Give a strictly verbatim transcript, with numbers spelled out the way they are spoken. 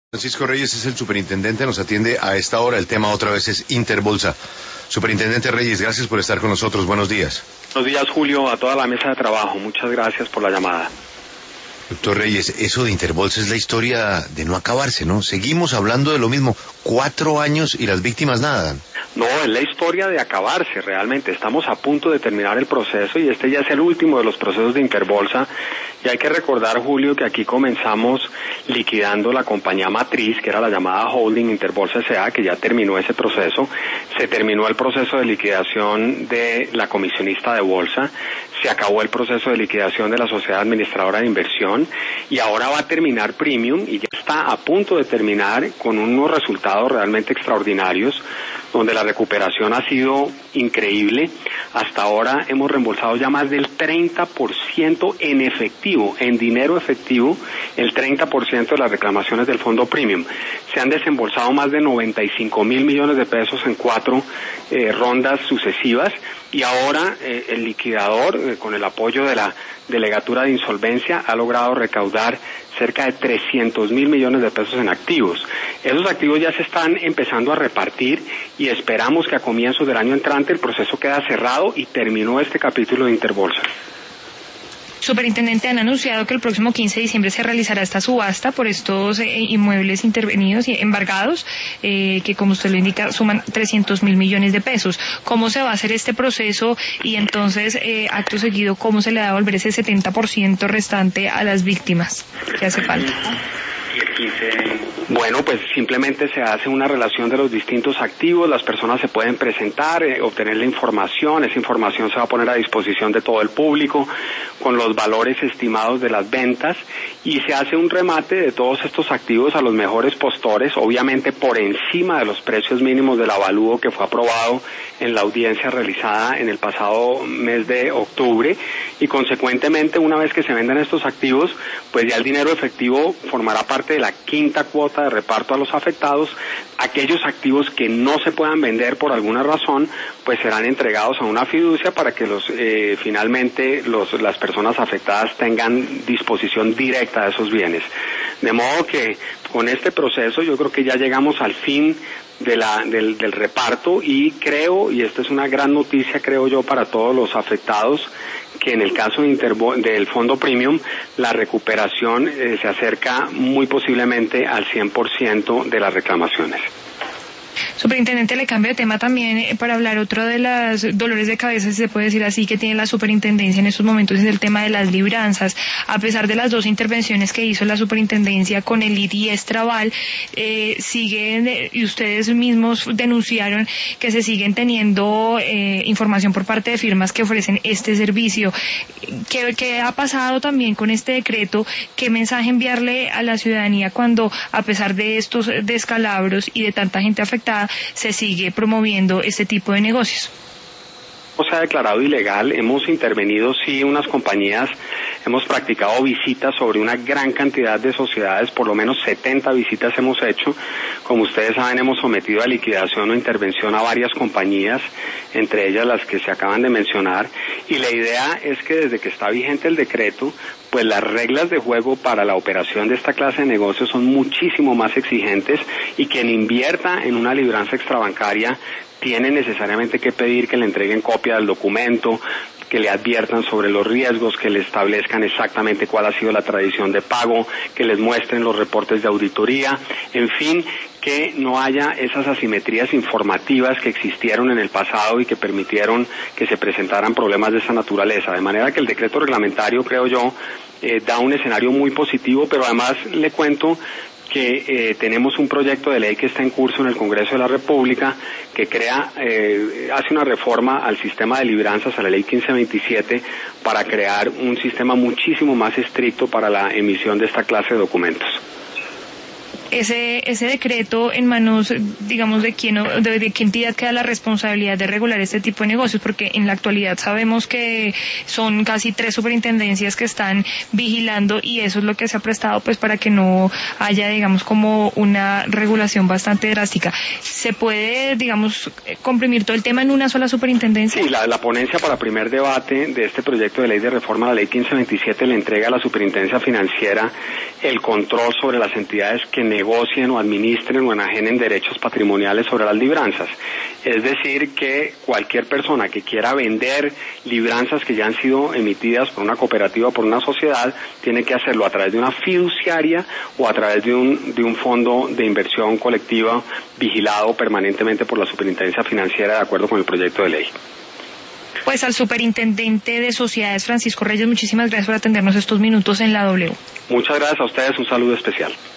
Francisco Reyes es el superintendente, nos atiende a esta hora. El tema otra vez es Interbolsa. Superintendente Reyes, gracias por estar con nosotros. Buenos días. Buenos días, Julio, a toda la mesa de trabajo. Muchas gracias por la llamada. Doctor Reyes, eso de Interbolsa es la historia de no acabarse, ¿no? Seguimos hablando de lo mismo. Cuatro años y las víctimas nada. No, es la historia de acabarse, realmente. Estamos a punto de terminar el proceso y este ya es el último de los procesos de Interbolsa. Y hay que recordar, Julio, que aquí comenzamos liquidando la compañía matriz, que era la llamada Holding Interbolsa S A, que ya terminó ese proceso. Se terminó el proceso de liquidación de la comisionista de bolsa. Se acabó el proceso de liquidación de la sociedad administradora de inversión y ahora va a terminar Premium y ya está a punto de terminar con unos resultados realmente extraordinarios, donde la recuperación ha sido increíble. Hasta ahora hemos reembolsado ya más del treinta por ciento en efectivo, en dinero efectivo, el treinta por ciento de las reclamaciones del fondo Premium. Se han desembolsado más de noventa y cinco mil millones de pesos en cuatro eh, rondas sucesivas y ahora eh, el liquidador, eh, con el apoyo de la Delegatura de Insolvencia, ha logrado recaudar cerca de trescientos mil millones de pesos en activos. Esos activos ya se están empezando a repartir y esperamos que a comienzos del año entrante el proceso queda cerrado y terminó este capítulo de Interbolsa. Superintendente, han anunciado que el próximo quince de diciembre se realizará esta subasta por estos eh, inmuebles intervenidos y embargados, eh, que como usted lo indica suman trescientos mil millones de pesos. ¿Cómo se va a hacer este proceso y entonces, eh, acto seguido, cómo se le va a devolver ese setenta por ciento restante a las víctimas que hace falta? Bueno, pues simplemente se hace una relación de los distintos activos, las personas se pueden presentar, eh, obtener la información, esa información se va a poner a disposición de todo el público con los valores estimados de las ventas y se hace un remate de todos estos activos a los mejores postores, obviamente por encima de los precios mínimos del avalúo que fue aprobado en la audiencia realizada en el pasado mes de octubre y consecuentemente una vez que se vendan estos activos, pues ya el dinero efectivo formará parte de la quinta cuota de reparto a los afectados. Aquellos activos que no se puedan vender por alguna razón, pues serán entregados a una fiducia para que los eh, finalmente los, las personas afectadas tengan disposición directa de esos bienes. De modo que con este proceso yo creo que ya llegamos al fin de la, del, del reparto y creo, y esta es una gran noticia creo yo para todos los afectados, que en el caso de Interbo, del fondo Premium, la recuperación eh, se acerca muy posiblemente al cien por ciento de las reclamaciones. Superintendente, le cambio de tema también eh, para hablar otro de los dolores de cabeza, si se puede decir así, que tiene la superintendencia en estos momentos, es el tema de las libranzas. A pesar de las dos intervenciones que hizo la superintendencia con el I D y Estraval, eh, siguen, eh, y ustedes mismos denunciaron que se siguen teniendo eh, información por parte de firmas que ofrecen este servicio. ¿Qué, ¿Qué ha pasado también con este decreto? ¿Qué mensaje enviarle a la ciudadanía cuando, a pesar de estos descalabros y de tanta gente afectada, se sigue promoviendo este tipo de negocios? Se ha declarado ilegal, hemos intervenido sí unas compañías, hemos practicado visitas sobre una gran cantidad de sociedades, por lo menos setenta visitas hemos hecho, como ustedes saben hemos sometido a liquidación o intervención a varias compañías, entre ellas las que se acaban de mencionar, y la idea es que desde que está vigente el decreto, pues las reglas de juego para la operación de esta clase de negocios son muchísimo más exigentes y quien invierta en una libranza extrabancaria tiene necesariamente que pedir que le entreguen copia del documento, que le adviertan sobre los riesgos, que le establezcan exactamente cuál ha sido la tradición de pago, que les muestren los reportes de auditoría, en fin, que no haya esas asimetrías informativas que existieron en el pasado y que permitieron que se presentaran problemas de esa naturaleza. De manera que el decreto reglamentario, creo yo, eh, da un escenario muy positivo, pero además le cuento que eh, tenemos un proyecto de ley que está en curso en el Congreso de la República que crea, eh, hace una reforma al sistema de libranzas, a la ley quince veintisiete, para crear un sistema muchísimo más estricto para la emisión de esta clase de documentos. Ese ese decreto en manos, digamos, de quién de, de qué entidad queda la responsabilidad de regular este tipo de negocios, porque en la actualidad sabemos que son casi tres superintendencias que están vigilando y eso es lo que se ha prestado pues para que no haya, digamos, como una regulación bastante drástica. ¿Se puede, digamos, comprimir todo el tema en una sola superintendencia? Sí, la, la ponencia para primer debate de este proyecto de ley de reforma a la ley quince veintisiete le entrega a la Superintendencia Financiera el control sobre las entidades que negocien o administren o enajenen derechos patrimoniales sobre las libranzas. Es decir, que cualquier persona que quiera vender libranzas que ya han sido emitidas por una cooperativa o por una sociedad, tiene que hacerlo a través de una fiduciaria o a través de un, de un fondo de inversión colectiva vigilado permanentemente por la Superintendencia Financiera de acuerdo con el proyecto de ley. Pues al superintendente de sociedades, Francisco Reyes, muchísimas gracias por atendernos estos minutos en la W. Muchas gracias a ustedes, un saludo especial.